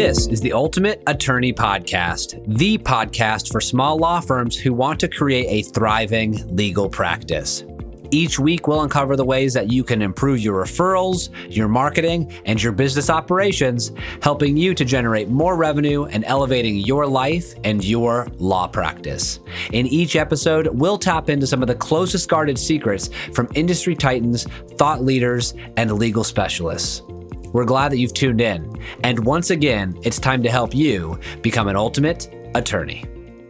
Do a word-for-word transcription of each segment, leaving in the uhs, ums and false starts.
This is the Ultimate Attorney Podcast, the podcast for small law firms who want to create a thriving legal practice. Each week, we'll uncover the ways that you can improve your referrals, your marketing, and your business operations, helping you to generate more revenue and elevating your life and your law practice. In each episode, we'll tap into some of the closest guarded secrets from industry titans, thought leaders, and legal specialists. We're glad that you've tuned in. And once again, it's time to help you become an ultimate attorney.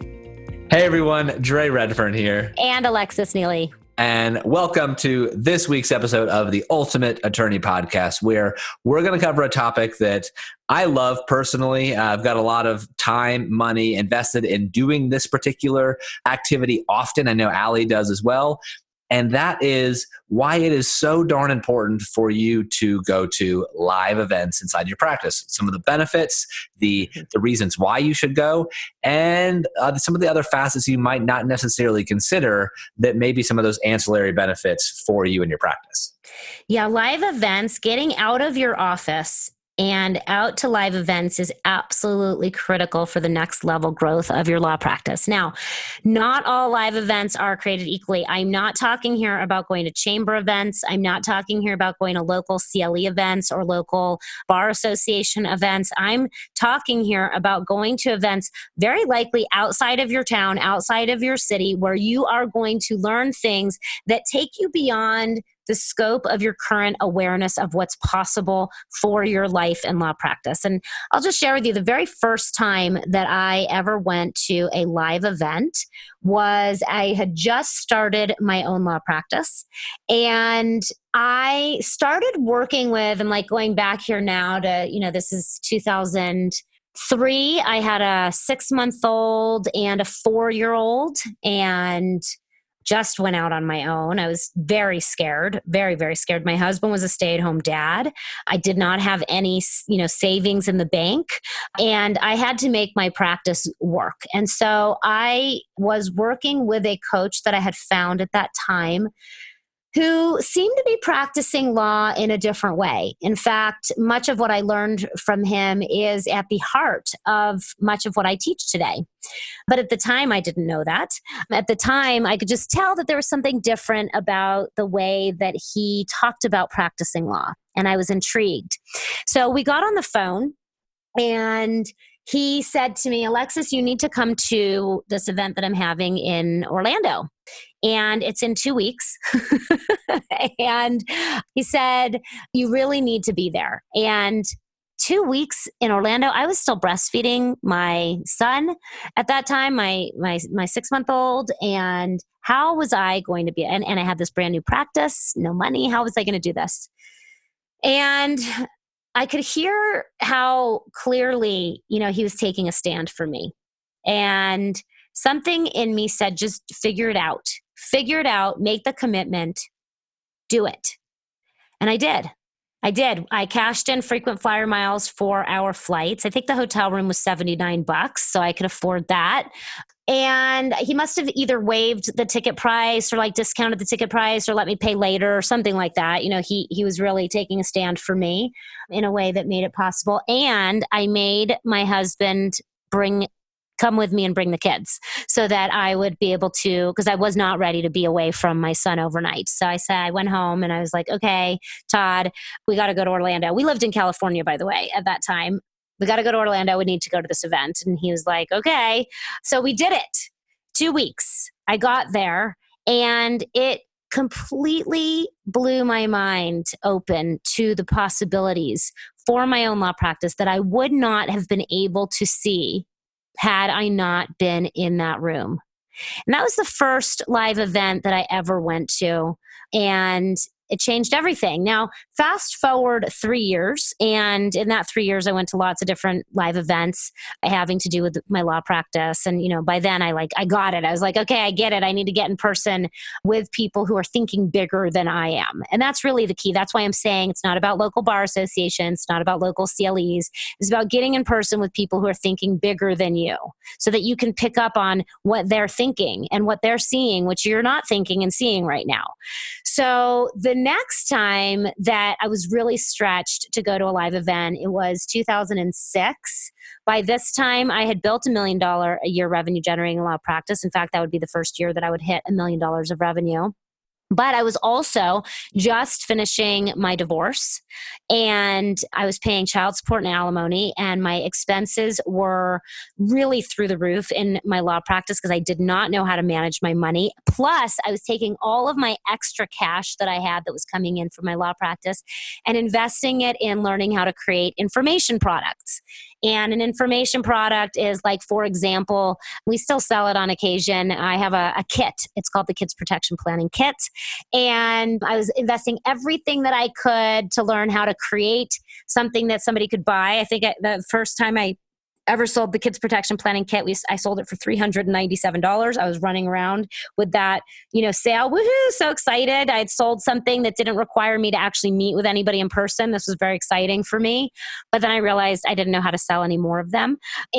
Hey everyone, Dre Redfern here. And Alexis Neely. And welcome to this week's episode of the Ultimate Attorney Podcast, where we're going to cover a topic that I love personally. Uh, I've got a lot of time, money invested in doing this particular activity often. I know Allie does as well. And that is why it is so darn important for you to go to live events inside your practice. Some of the benefits, the, the reasons why you should go, and uh, some of the other facets you might not necessarily consider that may be some of those ancillary benefits for you in your practice. Yeah, live events, getting out of your office and out to live events is absolutely critical for the next level growth of your law practice. Now, not all live events are created equally. I'm not talking here about going to chamber events. I'm not talking here about going to local C L E events or local bar association events. I'm talking here about going to events very likely outside of your town, outside of your city, where you are going to learn things that take you beyond the scope of your current awareness of what's possible for your life and law practice. And I'll just share with you the very first time that I ever went to a live event was I had just started my own law practice. And I started working with, and like going back here now to, you know, this is two thousand three. I had a six month old and a four year old, and just went out on my own. I was very scared, very, very scared. My husband was a stay-at-home dad. I did not have any, you know, savings in the bank, and I had to make my practice work. And so I was working with a coach that I had found at that time who seemed to be practicing law in a different way. In fact, much of what I learned from him is at the heart of much of what I teach today. But at the time, I didn't know that. At the time, I could just tell that there was something different about the way that he talked about practicing law, and I was intrigued. So we got on the phone, and he said to me, Alexis, you need to come to this event that I'm having in Orlando. And it's in two weeks. And he said, you really need to be there. And two weeks in Orlando, I was still breastfeeding my son at that time, my my my six-month-old. And how was I going to be? And, and I had this brand new practice, no money. How was I going to do this? And I could hear how clearly, you know, he was taking a stand for me. And something in me said, just figure it out. Figure it out, make the commitment, do it. And I did. I did. I cashed in frequent flyer miles for our flights. I think the hotel room was seventy-nine bucks, so I could afford that. And he must have either waived the ticket price or like discounted the ticket price or let me pay later or something like that. You know, he he was really taking a stand for me in a way that made it possible. And I made my husband bring come with me and bring the kids so that I would be able to, because I was not ready to be away from my son overnight. So I said, I went home and I was like, okay, Todd, we got to go to Orlando. We lived in California, by the way, at that time. We got to go to Orlando. We need to go to this event. And he was like, okay. So we did it. Two weeks. I got there, and it completely blew my mind open to the possibilities for my own law practice that I would not have been able to see had I not been in that room. And that was the first live event that I ever went to. And it changed everything. Now, fast forward three years, and in that three years, I went to lots of different live events having to do with my law practice. And, you know, by then I like, I got it. I was like, okay, I get it. I need to get in person with people who are thinking bigger than I am. And that's really the key. That's why I'm saying it's not about local bar associations. It's not about local C L Es. It's about getting in person with people who are thinking bigger than you so that you can pick up on what they're thinking and what they're seeing, which you're not thinking and seeing right now. so the next time that I was really stretched to go to a live event, it was two thousand six. By this time, I had built a million dollar a year revenue generating law practice. In fact, that would be the first year that I would hit a million dollars of revenue. But I was also just finishing my divorce, and I was paying child support and alimony, and my expenses were really through the roof in my law practice because I did not know how to manage my money. Plus, I was taking all of my extra cash that I had that was coming in from my law practice and investing it in learning how to create information products. And an information product is like, for example, we still sell it on occasion. I have a, a kit. It's called the Kids Protection Planning Kit. And I was investing everything that I could to learn how to create something that somebody could buy. I think I, the first time I ever sold the Kids Protection Planning Kit, we, I sold it for three hundred ninety-seven dollars. I was running around with that, you know, sale. Woohoo, so excited. I had sold something that didn't require me to actually meet with anybody in person. This was very exciting for me. But then I realized I didn't know how to sell any more of them.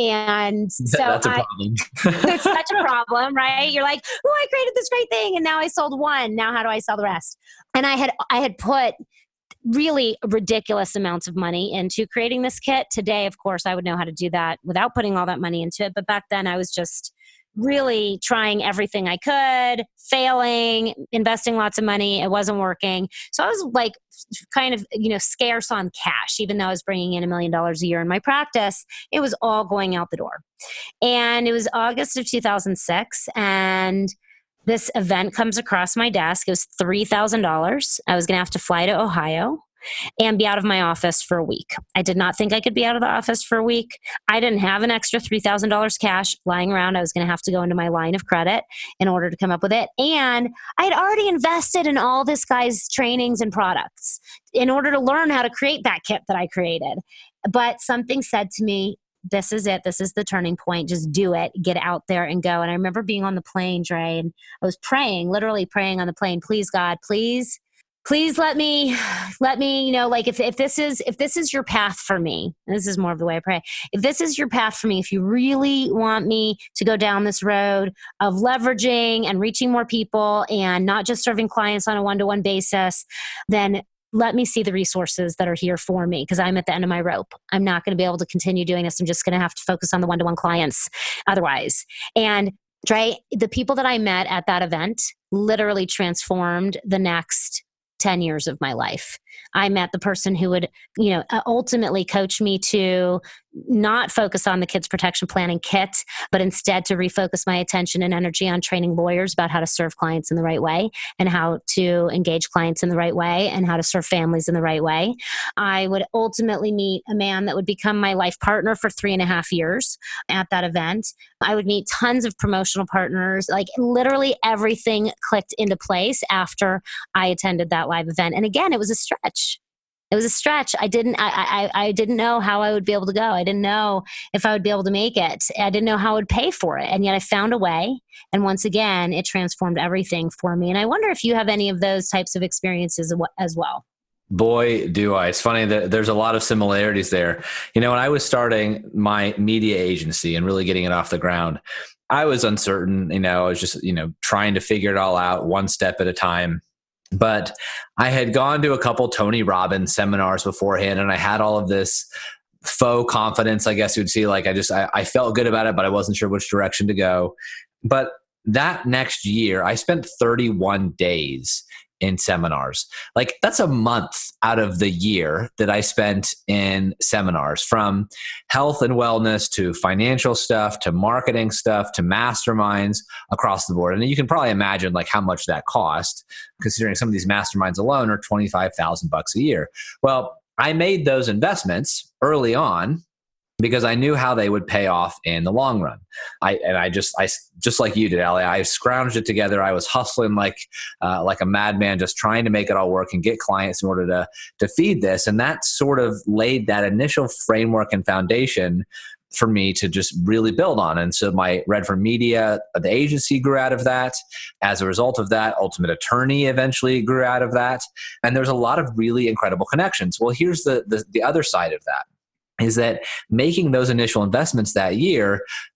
And so that's a I, problem. it's such a problem, right? You're like, oh, I created this great thing and now I sold one. Now how do I sell the rest? And I had I had put really ridiculous amounts of money into creating this kit. Today, of course, I would know how to do that without putting all that money into it. But back then I was just really trying everything I could, failing, investing lots of money. It wasn't working. So I was like kind of, you know, scarce on cash, even though I was bringing in a million dollars a year in my practice. It was all going out the door. And it was August of two thousand six. And this event comes across my desk. It was three thousand dollars. I was going to have to fly to Ohio and be out of my office for a week. I did not think I could be out of the office for a week. I didn't have an extra three thousand dollars cash lying around. I was going to have to go into my line of credit in order to come up with it. And I had already invested in all this guy's trainings and products in order to learn how to create that kit that I created. But something said to me, this is it. This is the turning point. Just do it. Get out there and go. And I remember being on the plane, Dre, and I was praying, literally praying on the plane, please, God, please, please let me, let me, you know, like if, if this is, if this is your path for me, and this is more of the way I pray, if this is your path for me, if you really want me to go down this road of leveraging and reaching more people and not just serving clients on a one-to-one basis, then let me see the resources that are here for me because I'm at the end of my rope. I'm not going to be able to continue doing this. I'm just going to have to focus on the one-to-one clients otherwise. And Dre, the people that I met at that event literally transformed the next ten years of my life. I met the person who would, you know, ultimately coach me to not focus on the Kids Protection Planning Kit, but instead to refocus my attention and energy on training lawyers about how to serve clients in the right way and how to engage clients in the right way and how to serve families in the right way. I would ultimately meet a man that would become my life partner for three and a half years at that event. I would meet tons of promotional partners. Like literally everything clicked into place after I attended that live event. And again, it was a stretch. It was a stretch. I didn't, I, I, I didn't know how I would be able to go. I didn't know if I would be able to make it. I didn't know how I would pay for it. And yet I found a way. And once again, it transformed everything for me. And I wonder if you have any of those types of experiences as well. Boy, do I. It's funny that there's a lot of similarities there. You know, when I was starting my media agency and really getting it off the ground, I was uncertain. You know, I was just, you know, trying to figure it all out one step at a time. But I had gone to a couple Tony Robbins seminars beforehand, and I had all of this faux confidence, I guess you would see. Like I just, I, I felt good about it, but I wasn't sure which direction to go. But that next year, I spent thirty-one days in seminars. Like that's a month out of the year that I spent in seminars, from health and wellness to financial stuff, to marketing stuff, to masterminds across the board. And you can probably imagine like how much that cost, considering some of these masterminds alone are twenty-five thousand bucks a year. Well, I made those investments early on because I knew how they would pay off in the long run. I and I just I just like you did, Ali. I scrounged it together. I was hustling like uh, like a madman, just trying to make it all work and get clients in order to to feed this. And that sort of laid that initial framework and foundation for me to just really build on. And so my Redfern Media, the agency, grew out of that. As a result of that, Ultimate Attorney eventually grew out of that. And there's a lot of really incredible connections. Well, here's the the, the other side of that. Is that making those initial investments that year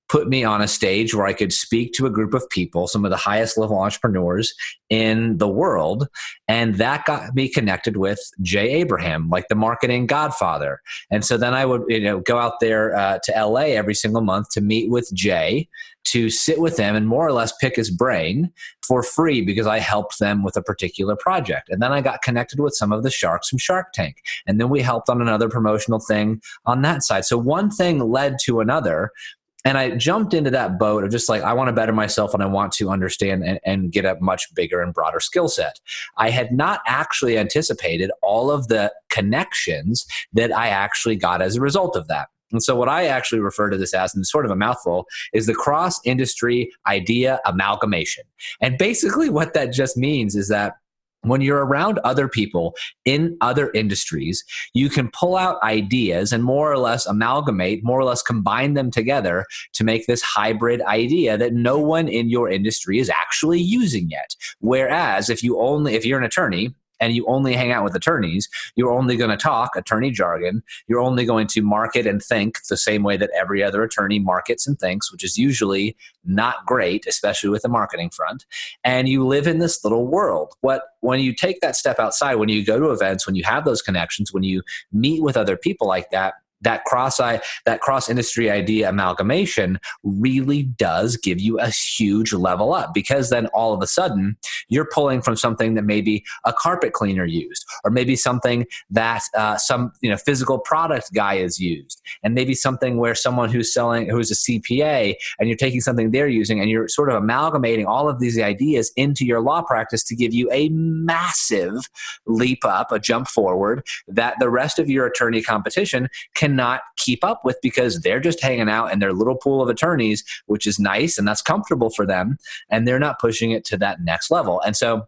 put me on a stage where I could speak to a group of people, some of the highest level entrepreneurs in the world. And that got me connected with Jay Abraham, like the marketing godfather. And so then I would, you know, go out there uh, to L A every single month to meet with Jay, to sit with him and more or less pick his brain for free because I helped them with a particular project. And then I got connected with some of the sharks from Shark Tank. And then we helped on another promotional thing on that side. So one thing led to another. And I jumped into that boat of just like, I want to better myself and I want to understand and, and get a much bigger and broader skill set. I had not actually anticipated all of the connections that I actually got as a result of that. And so what I actually refer to this as, and it's sort of a mouthful, is the cross-industry idea amalgamation. And basically what that just means is that when you're around other people in other industries, you can pull out ideas and more or less amalgamate, more or less combine them together to make this hybrid idea that no one in your industry is actually using yet. Whereas if you only, if you're an attorney, and you only hang out with attorneys, you're only going to talk attorney jargon. You're only going to market and think the same way that every other attorney markets and thinks, which is usually not great, especially with the marketing front. And you live in this little world. What, when you take that step outside, when you go to events, when you have those connections, when you meet with other people like that, that cross that cross industry idea amalgamation really does give you a huge level up, because then all of a sudden you're pulling from something that maybe a carpet cleaner used, or maybe something that uh, some you know physical product guy is used, and maybe something where someone who's selling who's a C P A, and you're taking something they're using and you're sort of amalgamating all of these ideas into your law practice to give you a massive leap up, a jump forward that the rest of your attorney competition can not keep up with, because they're just hanging out in their little pool of attorneys, which is nice and that's comfortable for them, and they're not pushing it to that next level. And so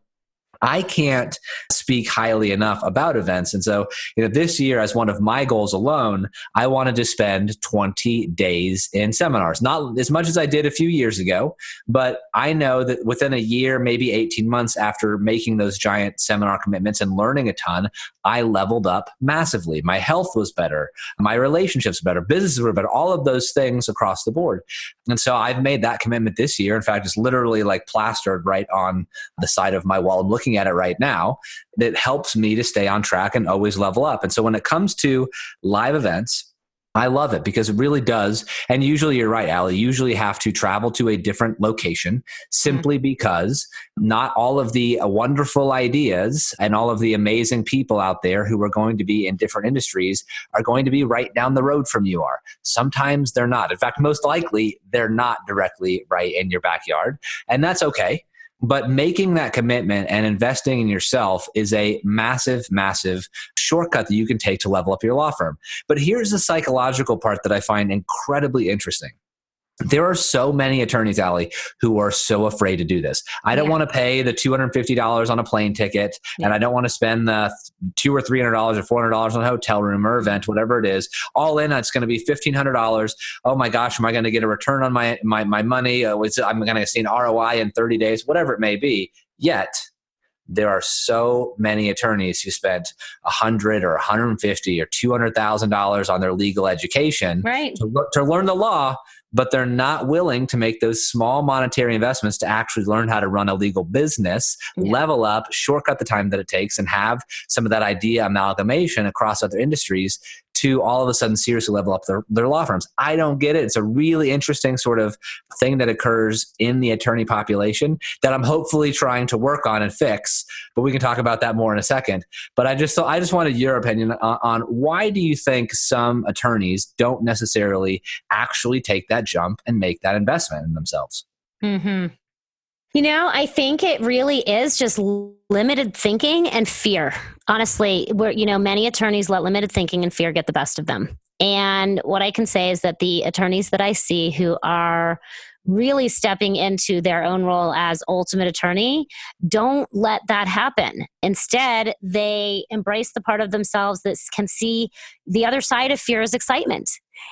I can't speak highly enough about events. And so, you know, this year, as one of my goals alone, I wanted to spend twenty days in seminars. Not as much as I did a few years ago, but I know that within a year, maybe eighteen months after making those giant seminar commitments and learning a ton, I leveled up massively. My health was better. My relationships were better. Businesses were better. All of those things across the board. And so I've made that commitment this year. In fact, it's literally like plastered right on the side of my wall. I'm looking at it right now. That helps me to stay on track and always level up. And so when it comes to live events, I love it because it really does. And usually you're right, Allie, you usually have to travel to a different location simply because not all of the wonderful ideas and all of the amazing people out there who are going to be in different industries are going to be right down the road from you are. Sometimes they're not. In fact, most likely they're not directly right in your backyard. And that's okay. But making that commitment and investing in yourself is a massive, massive shortcut that you can take to level up your law firm. But here's the psychological part that I find incredibly interesting. There are so many attorneys, Allie, who are so afraid to do this. I don't yeah. want to pay the two hundred fifty dollars on a plane ticket, yeah. and I don't want to spend the two or three hundred dollars or four hundred dollars on a hotel room or event, whatever it is. All in, it's going to be fifteen hundred dollars. Oh my gosh, am I going to get a return on my my my money? Uh, I'm going to see an R O I in thirty days, whatever it may be. Yet, there are so many attorneys who spent a hundred or one hundred fifty or two hundred thousand dollars on their legal education right. to, to learn the law, but they're not willing to make those small monetary investments to actually learn how to run a legal business, yeah. level up, shortcut the time that it takes, and have some of that idea amalgamation across other industries to all of a sudden seriously level up their, their law firms. I don't get it. It's a really interesting sort of thing that occurs in the attorney population that I'm hopefully trying to work on and fix, but we can talk about that more in a second. But I just, I just wanted your opinion on, on why do you think some attorneys don't necessarily actually take that jump and make that investment in themselves? Mm-hmm. You know, I think it really is just limited thinking and fear. Honestly, where, you know, many attorneys let limited thinking and fear get the best of them. And what I can say is that the attorneys that I see who are really stepping into their own role as ultimate attorney don't let that happen. Instead, they embrace the part of themselves that can see the other side of fear as excitement,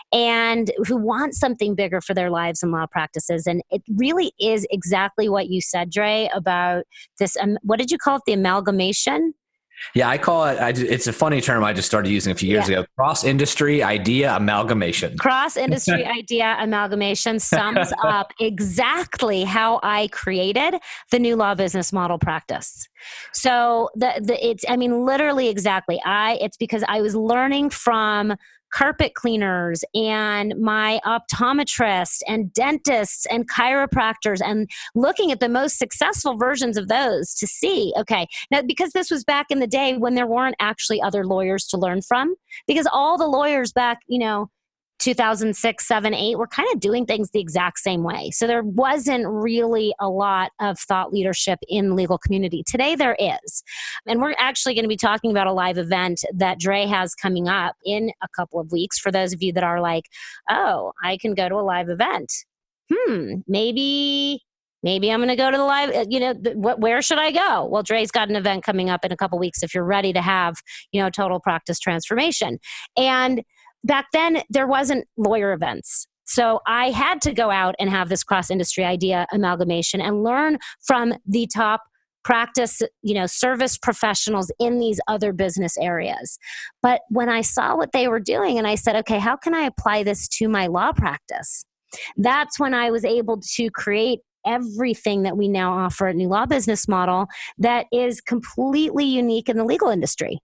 and who want something bigger for their lives and law practices. And it really is exactly what you said, Dre, about this. Um, what did you call it? The amalgamation? Yeah, I call it, I, it's a funny term I just started using a few years yeah. ago, cross-industry idea amalgamation. Cross-industry idea amalgamation sums up exactly how I created the new law business model practice. So the, the it's, I mean, literally exactly. I, it's because I was learning from carpet cleaners and my optometrists and dentists and chiropractors and looking at the most successful versions of those to see, okay, now because this was back in the day when there weren't actually other lawyers to learn from, because all the lawyers back, you know, two thousand six, seven, eight, were kind of doing things the exact same way. So there wasn't really a lot of thought leadership in the legal community. Today there is. And we're actually going to be talking about a live event that Dre has coming up in a couple of weeks for those of you that are like, oh, I can go to a live event. Hmm, maybe... Maybe I'm going to go to the live, you know, the, wh- where should I go? Well, Dre's got an event coming up in a couple of weeks if you're ready to have, you know, total practice transformation. And back then, there wasn't lawyer events. So I had to go out and have this cross-industry idea amalgamation and learn from the top practice, you know, service professionals in these other business areas. But when I saw what they were doing and I said, okay, how can I apply this to my law practice? That's when I was able to create everything that we now offer at New Law Business Model that is completely unique in the legal industry,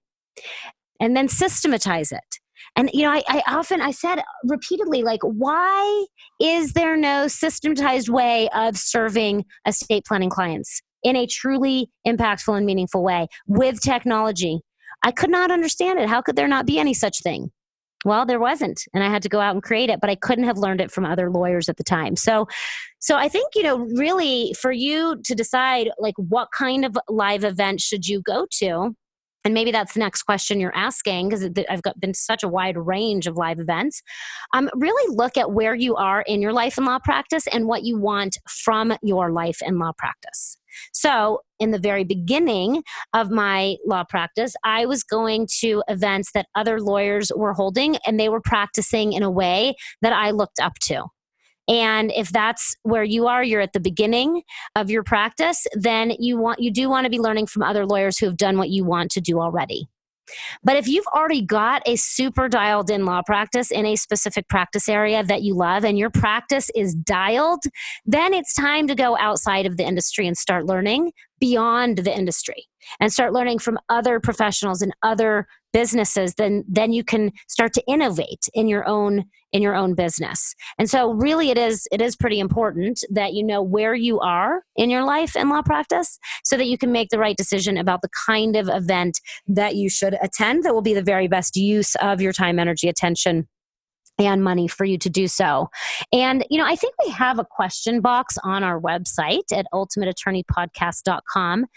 and then systematize it. And, you know, I, I often, I said repeatedly, like, why is there no systematized way of serving estate planning clients in a truly impactful and meaningful way with technology? I could not understand it. How could there not be any such thing? Well, there wasn't, and I had to go out and create it, but I couldn't have learned it from other lawyers at the time. So, so I think, you know, really for you to decide, like, what kind of live event should you go to? And maybe that's the next question you're asking, because I've got been such a wide range of live events. Um, really look at where you are in your life and law practice and what you want from your life and law practice. So in the very beginning of my law practice, I was going to events that other lawyers were holding, and they were practicing in a way that I looked up to. And if that's where you are, you're at the beginning of your practice, then you want you do want to be learning from other lawyers who have done what you want to do already. But if you've already got a super dialed in law practice in a specific practice area that you love and your practice is dialed, then it's time to go outside of the industry and start learning beyond the industry and start learning from other professionals and other businesses. Then, then you can start to innovate in your own in your own business. And so really it is it is pretty important that you know where you are in your life and law practice so that you can make the right decision about the kind of event that you should attend that will be the very best use of your time, energy, attention, and money for you to do so. And, you know, I think we have a question box on our website at ultimate attorney podcast dot com.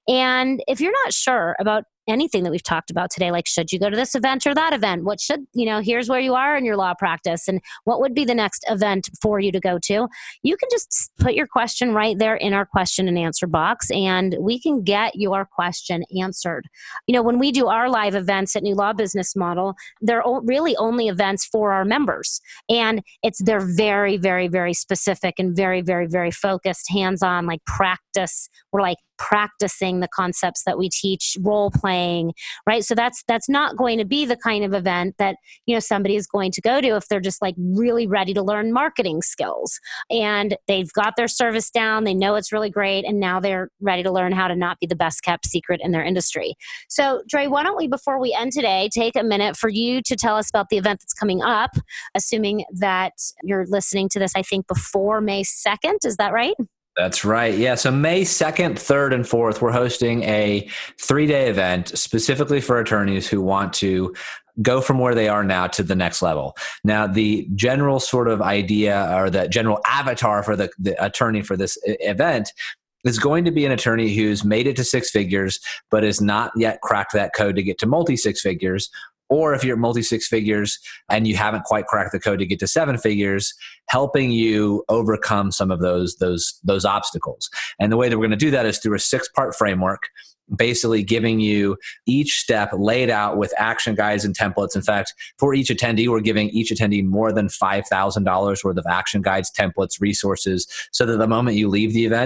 And if you're not sure about anything that we've talked about today, like should you go to this event or that event? What should, you know, here's where you are in your law practice and what would be the next event for you to go to? You can just put your question right there in our question and answer box and we can get your question answered. You know, when we do our live events at New Law Business Model, they're really only events for our members. And it's, they're very, very, very specific and very, very, very focused, hands-on, like practice. We're like practicing the concepts that we teach, role playing, right? So that's that's not going to be the kind of event that, you know, somebody is going to go to if they're just like really ready to learn marketing skills and they've got their service down, they know it's really great, and now they're ready to learn how to not be the best kept secret in their industry. So, Dre, why don't we, before we end today, take a minute for you to tell us about the event that's coming up, assuming that you're listening to this, I think, before May second. Is that right? That's right. Yeah. So May second, third, and fourth, we're hosting a three-day event specifically for attorneys who want to go from where they are now to the next level. Now, the general sort of idea or the general avatar for the, the attorney for this event is going to be an attorney who's made it to six figures, but has not yet cracked that code to get to multi-six figures. Or if you're at multi-six figures and you haven't quite cracked the code to get to seven figures, helping you overcome some of those, those, those obstacles. And the way that we're going to do that is through a six-part framework, basically giving you each step laid out with action guides and templates. In fact, for each attendee, we're giving each attendee more than five thousand dollars worth of action guides, templates, resources, so that the moment you leave the event,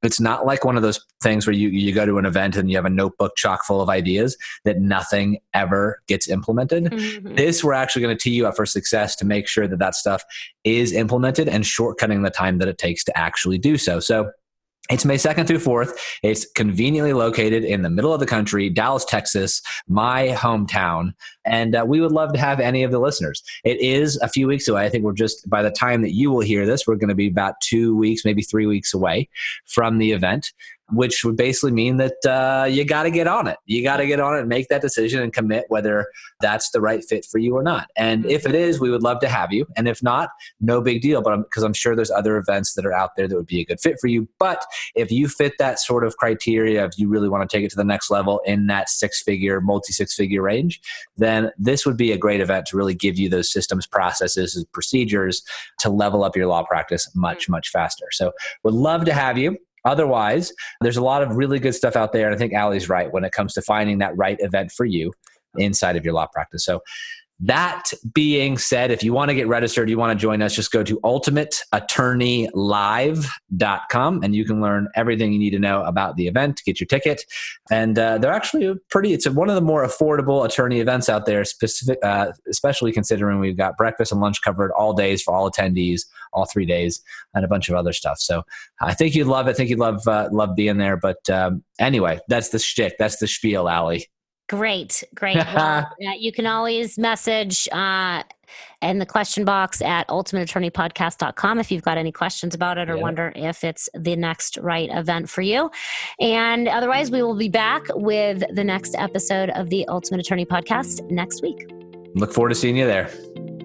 It's not like one of those things where you, you go to an event and you have a notebook chock full of ideas that nothing ever gets implemented. Mm-hmm. This, we're actually going to tee you up for success to make sure that that stuff is implemented and shortcutting the time that it takes to actually do so. So it's May second through fourth. It's conveniently located in the middle of the country, Dallas, Texas, my hometown. And uh, we would love to have any of the listeners. It is a few weeks away. I think we're just, by the time that you will hear this, we're going to be about two weeks, maybe three weeks away from the event, which would basically mean that uh, you got to get on it. You got to get on it and make that decision and commit whether that's the right fit for you or not. And if it is, we would love to have you. And if not, no big deal, but because I'm, I'm sure there's other events that are out there that would be a good fit for you. But if you fit that sort of criteria, if you really want to take it to the next level in that six-figure, multi-six-figure range, then this would be a great event to really give you those systems, processes, and procedures to level up your law practice much, much faster. So would love to have you. Otherwise, there's a lot of really good stuff out there. And I think Allie's right when it comes to finding that right event for you inside of your law practice. So that being said, if you want to get registered, you want to join us, just go to ultimate attorney live dot com and you can learn everything you need to know about the event, get your ticket. And uh, they're actually pretty, it's one of the more affordable attorney events out there, specific, uh, especially considering we've got breakfast and lunch covered all days for all attendees, all three days, and a bunch of other stuff. So I think you'd love it. I think you'd love, uh, love being there. But um, anyway, that's the shtick. That's the spiel, Allie. Great, great. Well, uh, you can always message uh, in the question box at ultimate attorney podcast dot com if you've got any questions about it or yeah. wonder if it's the next right event for you. And otherwise, we will be back with the next episode of the Ultimate Attorney Podcast next week. Look forward to seeing you there.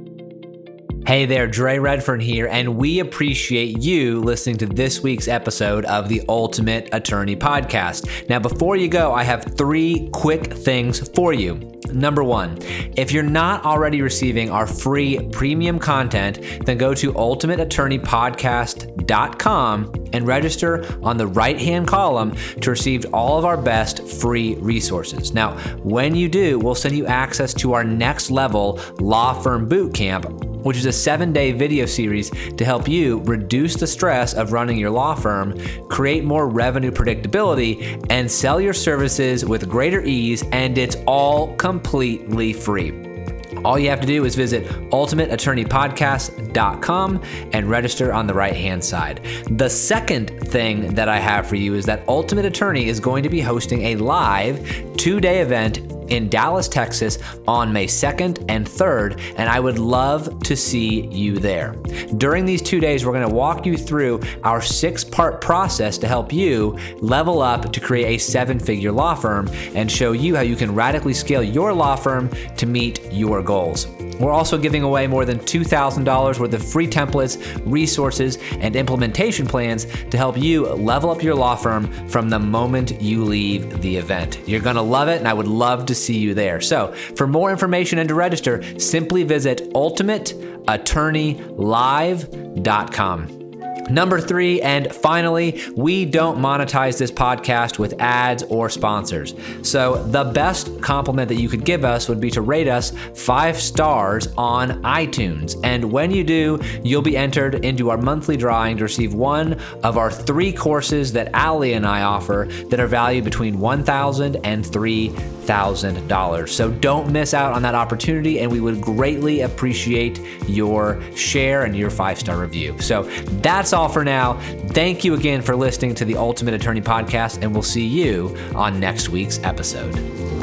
Hey there, Dre Redfern here, and we appreciate you listening to this week's episode of the Ultimate Attorney Podcast. Now, before you go, I have three quick things for you. Number one, if you're not already receiving our free premium content, then go to ultimate attorney podcast dot com and register on the right-hand column to receive all of our best free resources. Now, when you do, we'll send you access to our next level law firm boot camp, which is a seven-day video series to help you reduce the stress of running your law firm, create more revenue predictability, and sell your services with greater ease, and it's all completely free. All you have to do is visit ultimate attorney podcast dot com and register on the right-hand side. The second thing that I have for you is that Ultimate Attorney is going to be hosting a live two-day event in Dallas, Texas on May second and third, and I would love to see you there. During these two days, we're going to walk you through our six-part process to help you level up to create a seven-figure law firm and show you how you can radically scale your law firm to meet your goals. We're also giving away more than two thousand dollars worth of free templates, resources, and implementation plans to help you level up your law firm from the moment you leave the event. You're going to love it, and I would love to see you there. So for more information and to register, simply visit ultimate attorney live dot com. Number three, and finally, we don't monetize this podcast with ads or sponsors. So the best compliment that you could give us would be to rate us five stars on iTunes. And when you do, you'll be entered into our monthly drawing to receive one of our three courses that Allie and I offer that are valued between one thousand dollars and three thousand dollars. So don't miss out on that opportunity, and we would greatly appreciate your share and your five-star review. So that's all for now. Thank you again for listening to the Ultimate Attorney Podcast, and we'll see you on next week's episode.